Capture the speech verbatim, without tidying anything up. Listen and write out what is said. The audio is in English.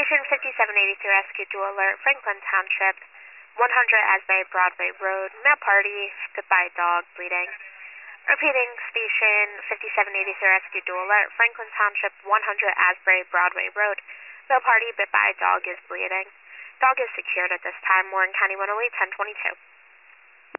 Station fifty-seven eighty-three rescue to alert Franklin Township, one hundred Asbury Broadway Road, male party, bit by dog, bleeding. Repeating, Station fifty-seven eighty-three rescue to alert Franklin Township, one hundred Asbury Broadway Road, male party, bit by dog is bleeding. Dog is secured at this time. Warren County one oh eight, ten twenty-two.